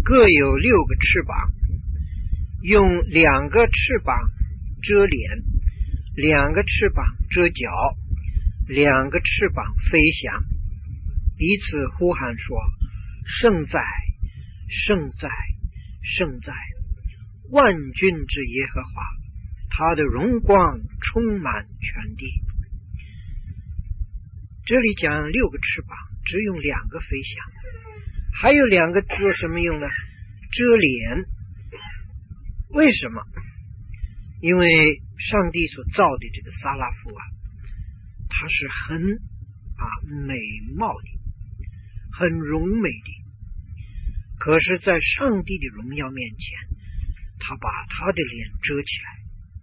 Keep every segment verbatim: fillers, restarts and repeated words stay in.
各有六个翅膀，用两个翅膀遮脸，两个翅膀遮脚，两个翅膀飞翔，彼此呼喊说：圣哉，圣哉，圣哉！万军之耶和华，他的荣光充满全地。这里讲六个翅膀，只用两个飞翔，还有两个做什么用呢？遮脸。为什么？因为上帝所造的这个撒拉夫啊，它是很啊美貌的，很荣美的，可是在上帝的荣耀面前，他把他的脸遮起来，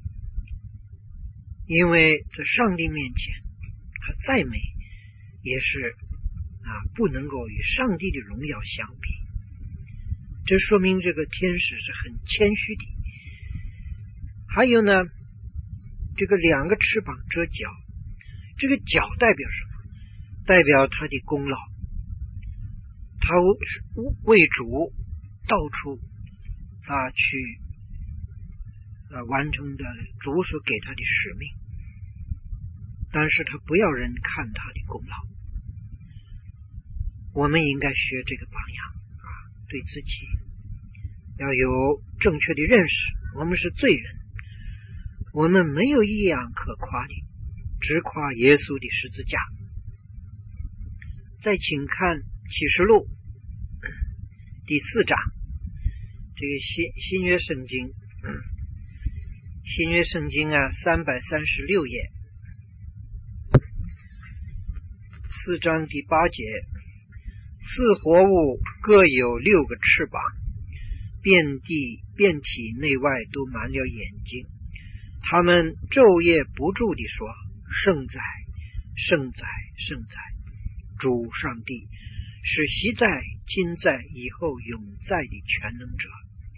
因为在上帝面前，他再美也是啊不能够与上帝的荣耀相比。这说明这个天使是很谦虚的。还有呢，这个两个翅膀遮脚，这个脚代表什么？代表他的功劳，他为主到处啊去啊完成的主所给他的使命，但是他不要人看他的功劳。我们应该学这个榜样啊，对自己要有正确的认识。我们是罪人，我们没有一样可夸的，只夸耶稣的十字架。再请看启示录第四章，这个新新约圣经，新约圣经啊，三百三十六页，四章第八节，四活物各有六个翅膀，遍地遍体内外都满了眼睛，他们昼夜不住地说：圣哉，圣哉，圣哉！主上帝是昔在、今在、以后永在的全能者。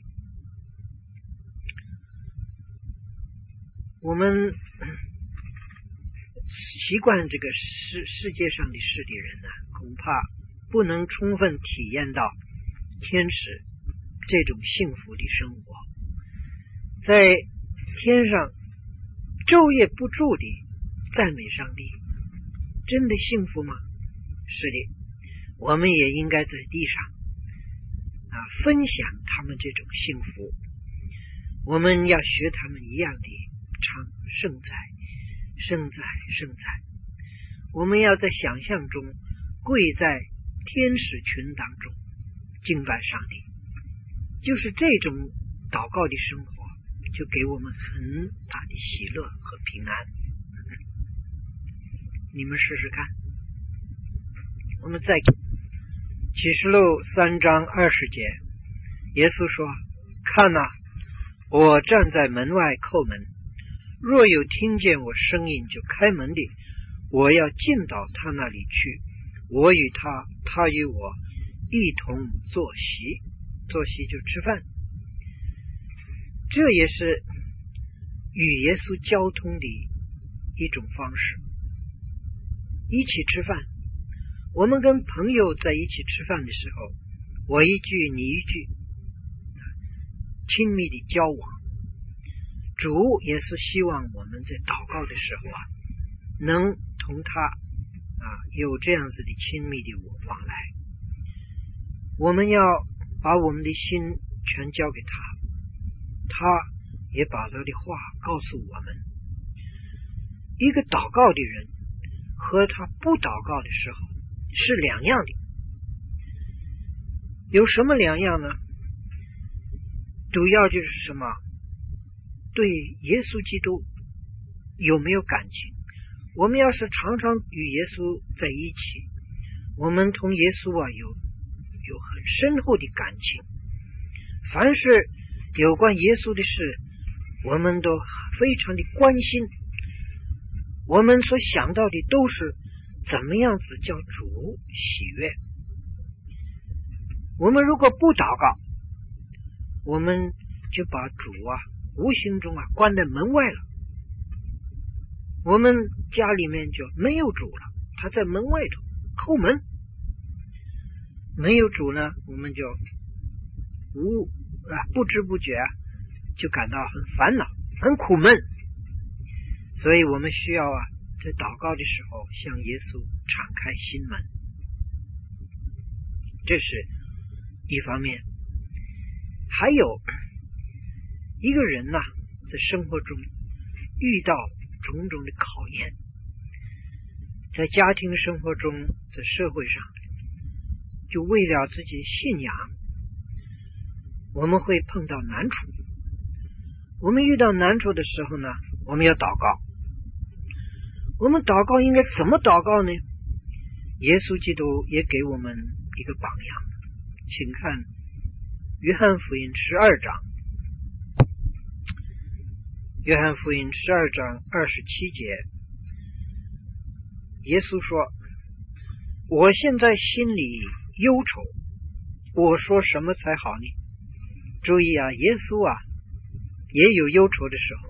我们习惯这个世世界上的事的人呢，恐怕不能充分体验到天使这种幸福的生活。在天上昼夜不住的赞美上帝，真的幸福吗？是的，我们也应该在地上啊分享他们这种幸福。我们要学他们一样的唱圣哉，圣哉，圣哉！我们要在想象中跪在天使群当中敬拜上帝。就是这种祷告的生活，就给我们很大的喜乐和平安。你们试试看。我们再启示录三章二十节，耶稣说：看哪，我站在门外叩门，若有听见我声音就开门的，我要进到他那里去，我与他，他与我一同坐席。坐席就吃饭，这也是与耶稣交通的一种方式。一起吃饭，我们跟朋友在一起吃饭的时候，我一句你一句，亲密的交往。主也是希望我们在祷告的时候啊，能同他啊有这样子的亲密的往来。我们要把我们的心全交给他，他也把他的话告诉我们。一个祷告的人和他不祷告的时候是两样的。有什么两样呢？主要就是什么？对耶稣基督有没有感情？我们要是常常与耶稣在一起，我们同耶稣啊有有很深厚的感情，凡是有关耶稣的事，我们都非常的关心，我们所想到的都是怎么样子叫主喜悦。我们如果不祷告，我们就把主啊无形中啊关在门外了，我们家里面就没有主了，他在门外头叩门。没有主呢，我们就无啊不知不觉啊就感到很烦恼，很苦闷。所以我们需要啊在祷告的时候向耶稣敞开心门，这是一方面。还有一个人呢、啊、在生活中遇到种种的考验，在家庭生活中，在社会上，就为了自己信仰，我们会碰到难处。我们遇到难处的时候呢，我们要祷告。我们祷告应该怎么祷告呢？耶稣基督也给我们一个榜样，请看约翰福音十二章，约翰福音十二章二十七节，耶稣说：我现在心里忧愁，我说什么才好呢？注意啊，耶稣啊也有忧愁的时候，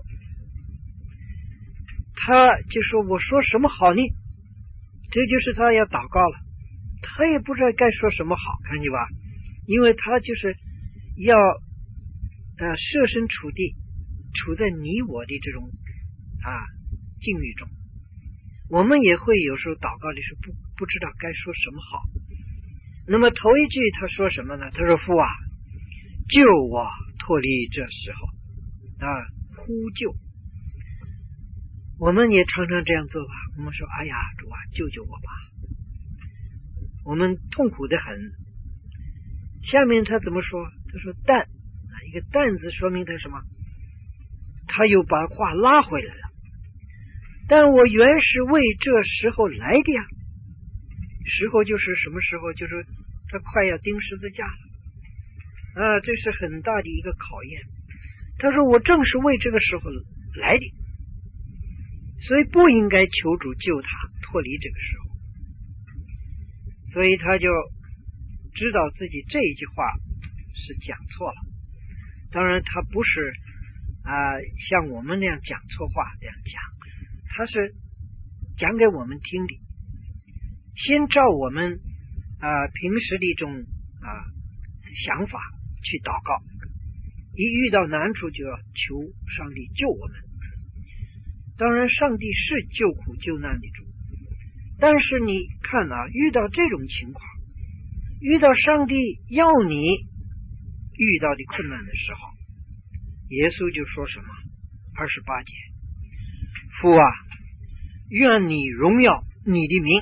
他就说我说什么好呢？这就是他要祷告了，他也不知道该说什么好，看见吧？因为他就是要呃设身处地处在你我的这种啊境遇中。我们也会有时候祷告的时候不不知道该说什么好。那么头一句他说什么呢？他说父啊，救我脱离这时候啊，呼救。我们也常常这样做吧，我们说哎呀主啊救救我吧，我们痛苦得很。下面他怎么说？他说但一个但字说明他什么？他又把话拉回来了。但我原是为这时候来的呀，时候就是什么时候？就是他快要钉十字架了啊，这是很大的一个考验。他说我正是为这个时候来的，所以不应该求主救他脱离这个时候。所以他就知道自己这一句话是讲错了。当然他不是啊、呃、像我们那样讲错话这样讲，他是讲给我们听的，先照我们啊、呃、平时的一种啊、呃、想法去祷告，一遇到难处就要求上帝救我们。当然上帝是救苦救难的主，但是你看啊，遇到这种情况，遇到上帝要你遇到的困难的时候，耶稣就说什么？二十八节，父啊，愿你荣耀你的名。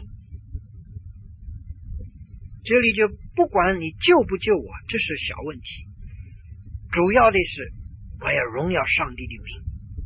这里就不管你救不救我，这是小问题，主要的是我要荣耀上帝的名。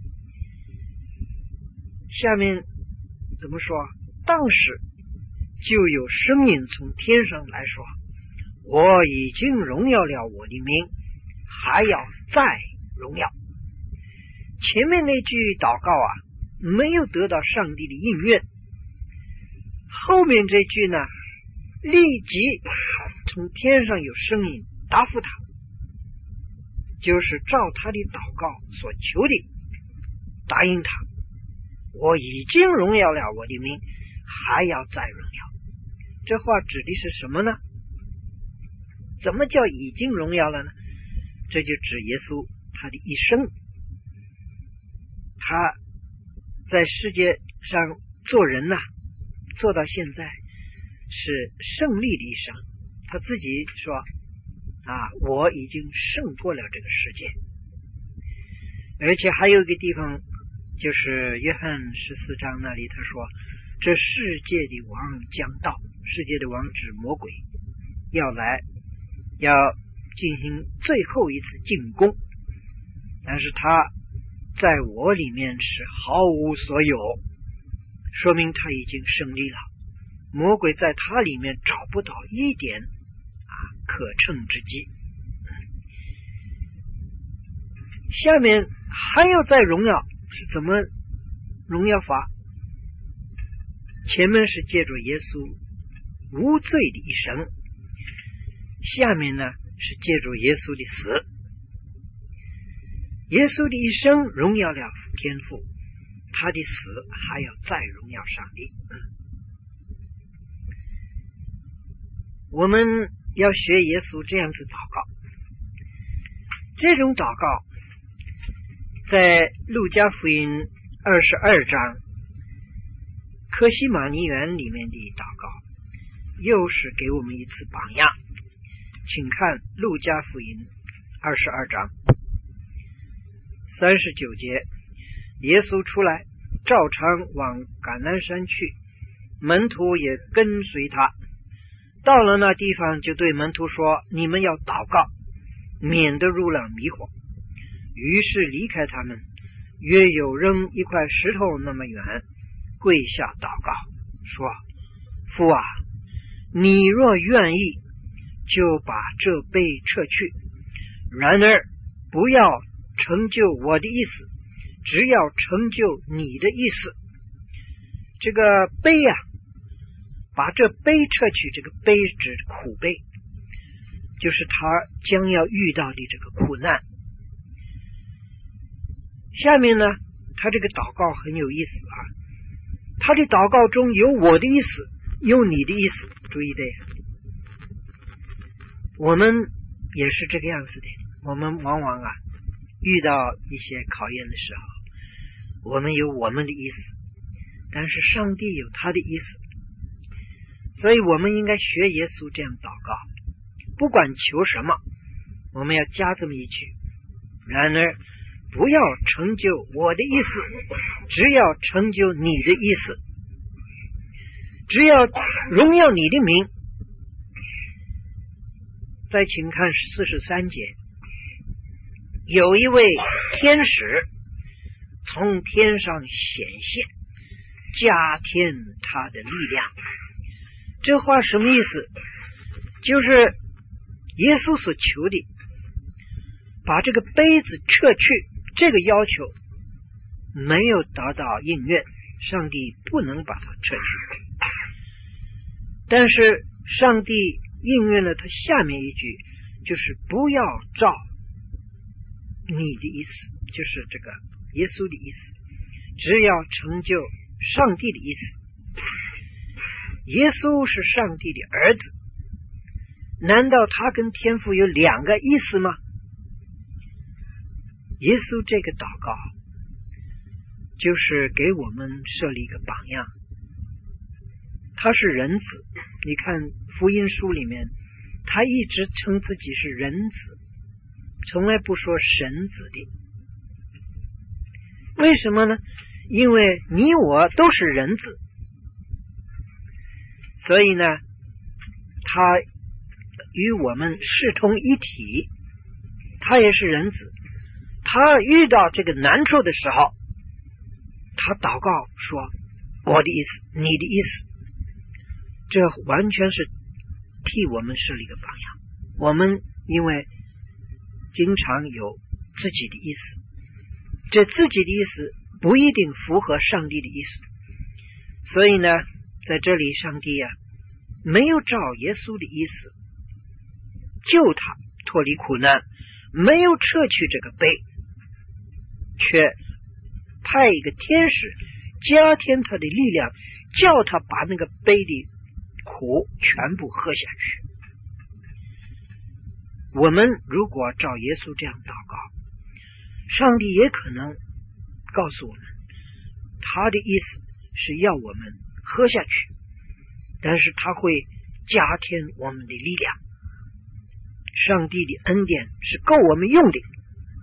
下面怎么说？当时就有声音从天上来说，我已经荣耀了我的名，还要再荣耀。前面那句祷告啊没有得到上帝的应允，后面这句呢立即从天上有声音答复他，就是照他的祷告所求的答应他，我已经荣耀了我的名，还要再荣耀。这话指的是什么呢？怎么叫已经荣耀了呢？这就指耶稣他的一生，他在世界上做人呐、啊，做到现在是胜利的一生。他自己说啊，我已经胜过了这个世界。而且还有一个地方，就是约翰十四章那里他说，这世界的王将到，世界的王指魔鬼要来，要进行最后一次进攻，但是他在我里面是毫无所有，说明他已经胜利了。魔鬼在他里面找不到一点啊可乘之机。下面还要再荣耀，是怎么荣耀法？前面是借着耶稣无罪的一生，下面呢是借着耶稣的死。耶稣的一生荣耀了天父，他的死还要再荣耀上帝。我们要学耶稣这样子祷告， 这种祷告在路加福音二十二章客西马尼园里面的祷告又是给我们一次榜样。请看路加福音二十二章三十九节，耶稣出来照常往橄榄山去，门徒也跟随他。到了那地方，就对门徒说：你们要祷告，免得入了迷惑。于是离开他们，约有扔一块石头那么远，跪下祷告，说：父啊，你若愿意，就把这杯撤去，然而不要成就我的意思，只要成就你的意思。这个杯啊，把这杯撤去，这个杯指苦杯，就是他将要遇到的这个苦难。下面呢，他这个祷告很有意思啊，他的祷告中有我的意思，有你的意思，注意的呀。我们也是这个样子的，我们往往啊遇到一些考验的时候，我们有我们的意思，但是上帝有他的意思，所以我们应该学耶稣这样祷告，不管求什么，我们要加这么一句：然而不要成就我的意思，只要成就你的意思，只要荣耀你的名。再请看四十三节，有一位天使从天上显现，加添他的力量。这话什么意思？就是耶稣所求的，把这个杯子撤去，这个要求没有得到应验，上帝不能把它撤去。但是上帝应验了他下面一句，就是不要照你的意思，就是这个耶稣的意思，只要成就上帝的意思。耶稣是上帝的儿子，难道他跟天父有两个意思吗？耶稣这个祷告就是给我们设立一个榜样，他是人子。你看福音书里面，他一直称自己是人子，从来不说神子的。为什么呢？因为你我都是人子，所以呢他与我们视同一体，他也是人子。他遇到这个难处的时候，他祷告说：我的意思，你的意思。这完全是替我们设立一个榜样。我们因为经常有自己的意思，这自己的意思不一定符合上帝的意思，所以呢在这里上帝啊没有照耶稣的意思救他脱离苦难，没有撤去这个杯，却派一个天使加添他的力量，叫他把那个杯的苦全部喝下去。我们如果照耶稣这样祷告，上帝也可能告诉我们，他的意思是要我们喝下去，但是他会加添我们的力量。上帝的恩典是够我们用的。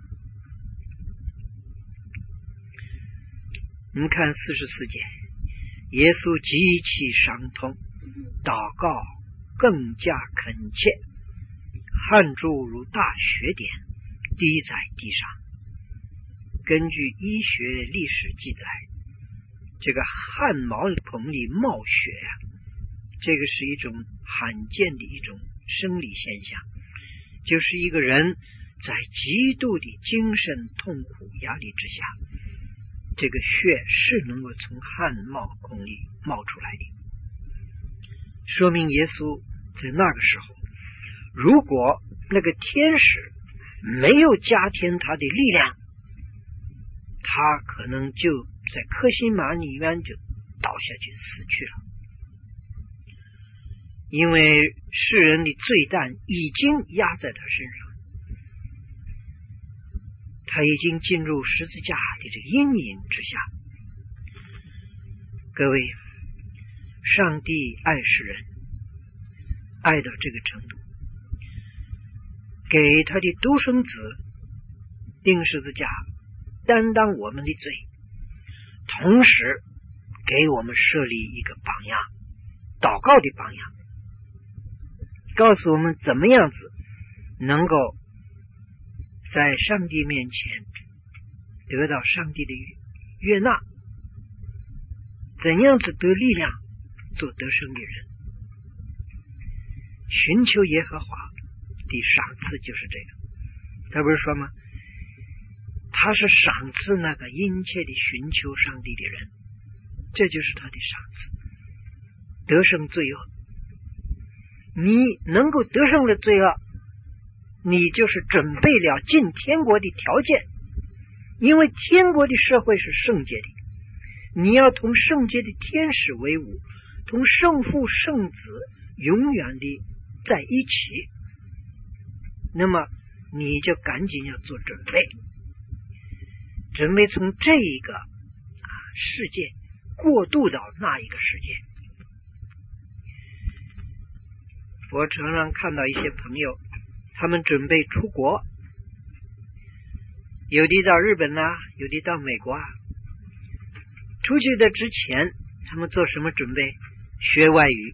我们看四十四节，耶稣极其伤痛，祷告更加恳切，汗珠如大雪点滴在地上。根据医学历史记载，这个汗毛孔里冒血啊，这个是一种罕见的一种生理现象，就是一个人在极度的精神痛苦压力之下，这个血是能够从汗毛孔里冒出来的，说明耶稣在那个时候，如果那个天使没有加添他的力量，他可能就在客西马尼园就倒下去死去了。因为世人的罪担已经压在他身上， 他已经进入十字架的这个阴影之下。各位，上帝爱世人，爱到这个程度，给他的独生子钉十字架，担当我们的罪，同时给我们设立一个榜样，祷告的榜样，告诉我们怎么样子能够在上帝面前得到上帝的悦纳，怎样子得力量做得胜的人。寻求耶和华的赏赐就是这个，他不是说吗？他是赏赐那个殷切的寻求上帝的人，这就是他的赏赐，得胜罪恶。你能够得胜了罪恶，你就是准备了进天国的条件，因为天国的社会是圣洁的，你要同圣洁的天使为伍，同圣父圣子永远的在一起，那么你就赶紧要做准备，准备从这一个啊世界过渡到那一个世界。我常常看到一些朋友，他们准备出国，有的到日本啊，有的到美国啊。出去的之前，他们做什么准备？学外语，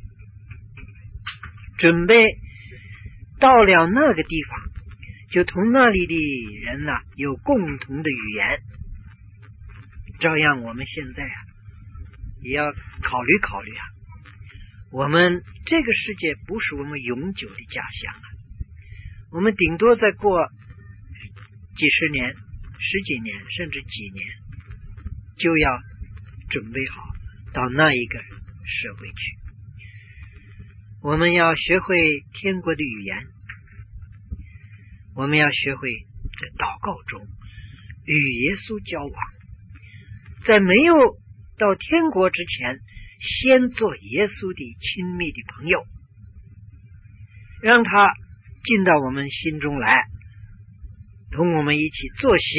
准备到了那个地方，就同那里的人啊有共同的语言。照样我们现在啊，也要考虑考虑啊。我们这个世界不是我们永久的家乡啊，我们顶多再过几十年、十几年，甚至几年，就要准备好到那一个社会去。我们要学会天国的语言，我们要学会在祷告中与耶稣交往，在没有到天国之前，先做耶稣的亲密的朋友，让他进到我们心中来，同我们一起坐席。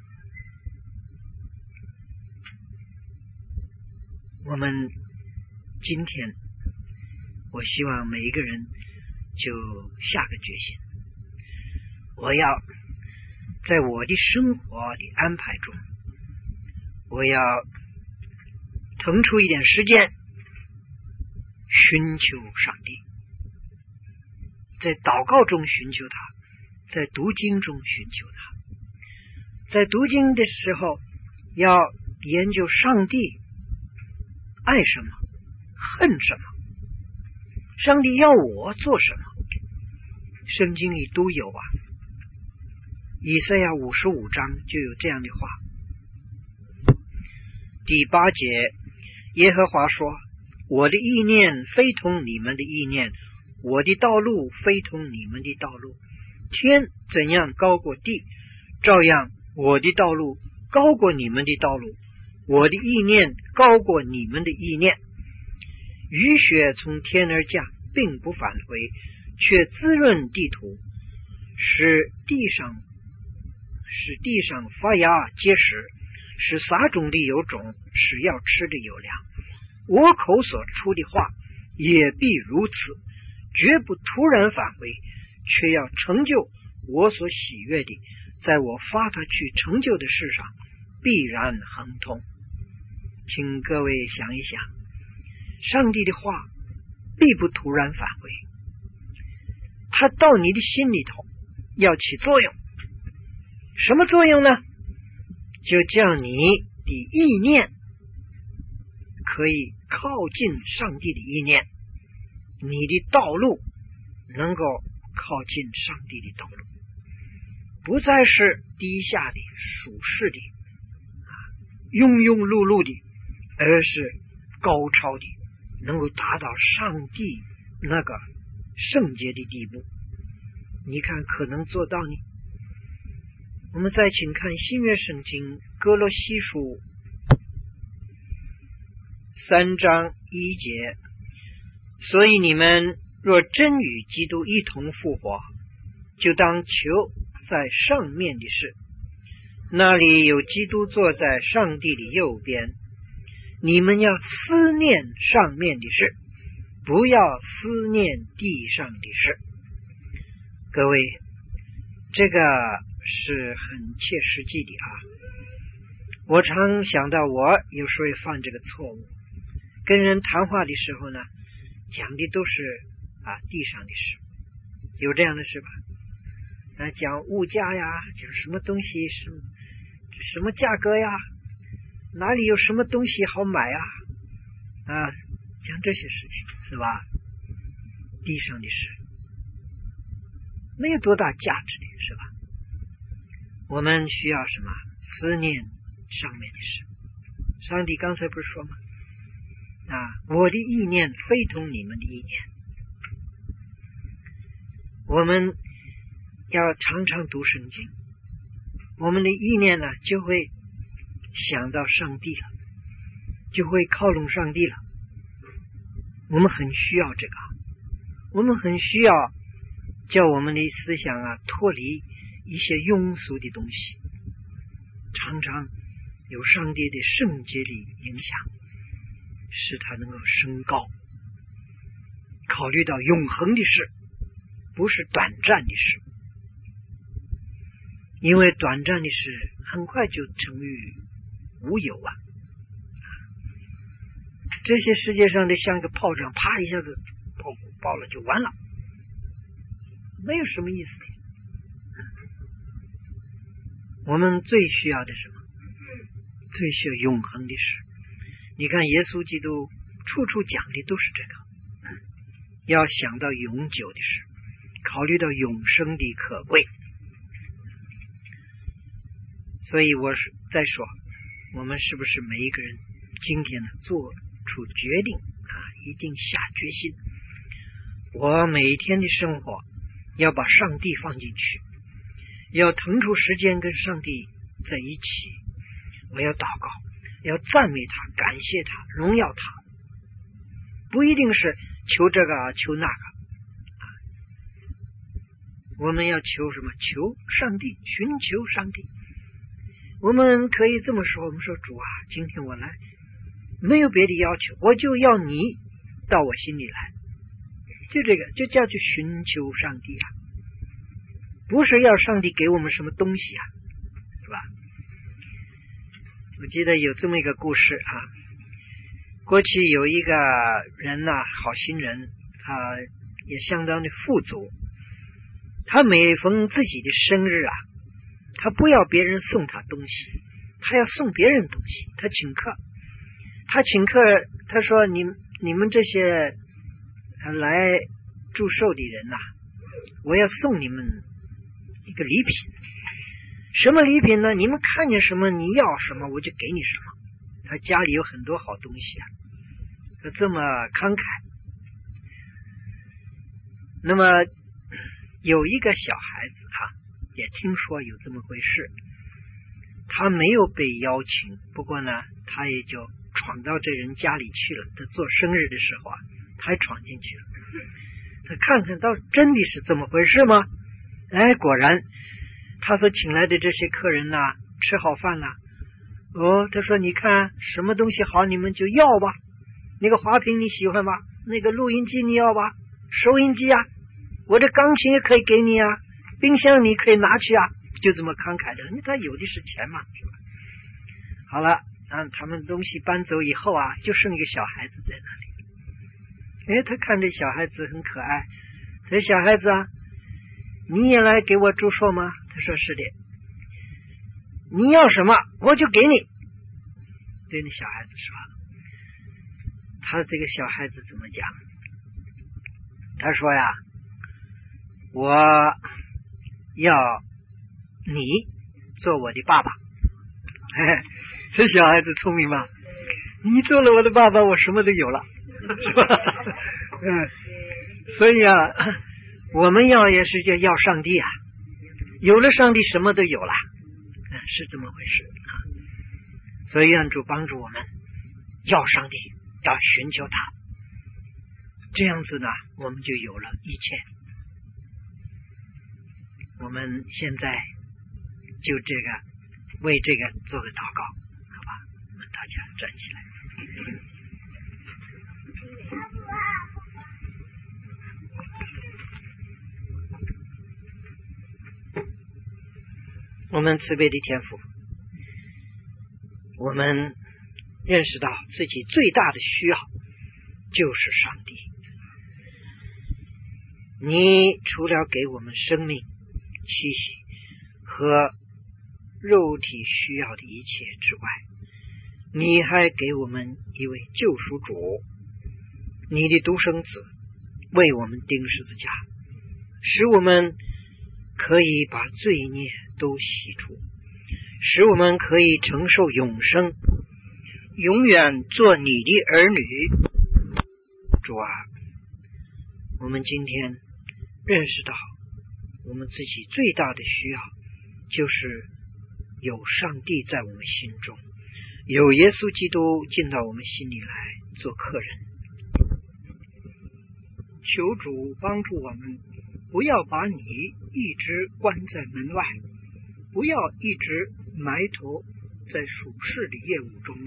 我们今天，我希望每一个人就下个决心，我要在我的生活的安排中，我要腾出一点时间寻求上帝，在祷告中寻求他，在读经中寻求他。在读经的时候要研究上帝爱什么，恨什么，上帝要我做什么，圣经里都有啊。以赛亚五十五章就有这样的话。第八节，耶和华说，我的意念非同你们的意念，我的道路非同你们的道路。天怎样高过地，照样我的道路高过你们的道路，我的意念高过你们的意念。雨雪从天而降，并不返回，却滋润地土，使地上使地上发芽结实，使撒种的有种，使要吃的有粮。我口所出的话也必如此，绝不突然返回，却要成就我所喜悦的，在我发他去成就的事上必然亨通。请各位想一想，上帝的话必不突然返回，他到你的心里头要起作用。什么作用呢？就叫你的意念可以靠近上帝的意念，你的道路能够靠近上帝的道路，不再是低下的、属世的、庸庸碌碌的，而是高超的，能够达到上帝那个圣洁的地步。你看可能做到呢？我们再请看新约圣经哥罗西书三章一节，所以你们若真与基督一同复活，就当求在上面的事， 那里有基督坐在上帝的右边。你们要思念上面的事，不要思念地上的事。各位，这个是很切实际的啊！我常想到我有时候也犯这个错误，跟人谈话的时候呢，讲的都是啊地上的事，有这样的事吧？啊，讲物价呀，讲什么东西什么什么价格呀，哪里有什么东西好买呀？啊，讲这些事情是吧？地上的事没有多大价值的是吧？我们需要什么？思念上面的事。上帝刚才不是说吗？啊，我的意念非同你们的意念。我们要常常读圣经，我们的意念呢就会想到上帝了，就会靠拢上帝了。我们很需要这个，我们很需要叫我们的思想啊脱离一些庸俗的东西，常常有上帝的圣洁的影响，使它能够升高，考虑到永恒的事，不是短暂的事。因为短暂的事很快就成于无有啊！这些世界上的像个炮仗，啪一下子爆爆了就完了，没有什么意思的。我们最需要的什么？最需要永恒的事。你看耶稣基督处处讲的都是这个，要想到永久的事，考虑到永生的可贵。所以我是再说，我们是不是每一个人今天呢做出决定啊，一定下决心，我每一天的生活要把上帝放进去，要腾出时间跟上帝在一起，我要祷告，要赞美他，感谢他，荣耀他，不一定是求这个求那个，我们要求什么？求上帝，寻求上帝。我们可以这么说，我们说主啊，今天我来没有别的要求，我就要你到我心里来，就这个就叫去寻求上帝啊，不是要上帝给我们什么东西啊，是吧？我记得有这么一个故事啊，过去有一个人呐、啊，好心人，他也相当的富足，他每逢自己的生日啊，他不要别人送他东西，他要送别人东西，他请客，他请客，他说你你们这些来祝寿的人呐、啊，我要送你们一个礼品。什么礼品呢？你们看见什么你要什么我就给你什么。他家里有很多好东西啊，他这么慷慨。那么有一个小孩子啊，也听说有这么回事，他没有被邀请，不过呢他也就闯到这人家里去了。他做生日的时候啊，他还闯进去了，他看看到真的是这么回事吗？哎，果然他所请来的这些客人呐、啊，吃好饭了。哦，他说你看什么东西好你们就要吧，那个花瓶你喜欢吧，那个录音机你要吧，收音机啊，我这钢琴也可以给你啊，冰箱你可以拿去啊，就这么慷慨的，因为他有的是钱嘛，是吧？好了，让他们东西搬走以后啊，就剩一个小孩子在那里。哎，他看这小孩子很可爱，这小孩子啊，你也来给我祝寿吗？他说是的。你要什么我就给你。对那小孩子说，他这个小孩子怎么讲？他说呀，我要你做我的爸爸。这小孩子聪明吗？你做了我的爸爸，我什么都有了，是吧？嗯，所以啊，我们要也是要要上帝啊，有了上帝什么都有了，嗯，是这么回事啊。所以愿主帮助我们，要上帝，要寻求他，这样子呢，我们就有了一切。我们现在就这个为这个做个祷告，好吧？我们大家站起来。我们慈悲的天父，我们认识到自己最大的需要就是上帝。你除了给我们生命、气息和肉体需要的一切之外，你还给我们一位救赎主，你的独生子为我们钉十字架，使我们可以把罪孽都洗除，使我们可以承受永生，永远做你的儿女。主啊，我们今天认识到我们自己最大的需要就是有上帝在我们心中，有耶稣基督进到我们心里来做客人。求主帮助我们，不要把你一直关在门外，不要一直埋头在属世的业务中。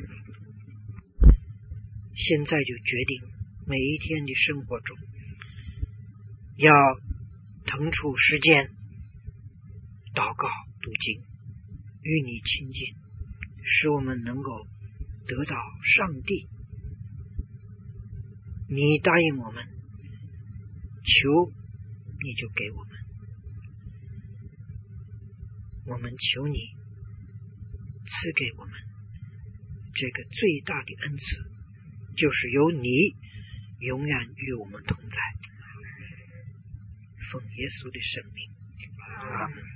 现在就决定每一天的生活中要腾出时间祷告读经，与你亲近，使我们能够得到上帝你答应我们，求你就给我们，我们求你赐给我们这个最大的恩赐，就是由你永远与我们同在。奉耶稣的圣名，阿们。